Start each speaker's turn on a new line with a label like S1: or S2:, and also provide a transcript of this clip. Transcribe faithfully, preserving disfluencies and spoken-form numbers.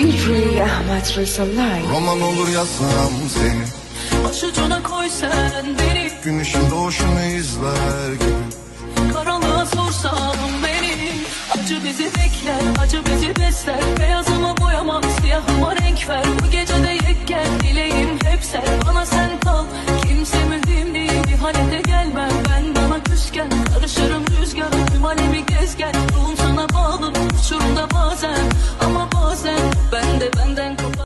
S1: free Ahmet Rısalay.
S2: Roman olur yazsam seni,
S3: başucuna koy sen beni,
S2: güneşin doğuşunu izler gibi.
S3: karanlığa sorsan beni. Acı bizi bekler, acı bizi besler. Beyazıma boyamam, siyahıma renk ver.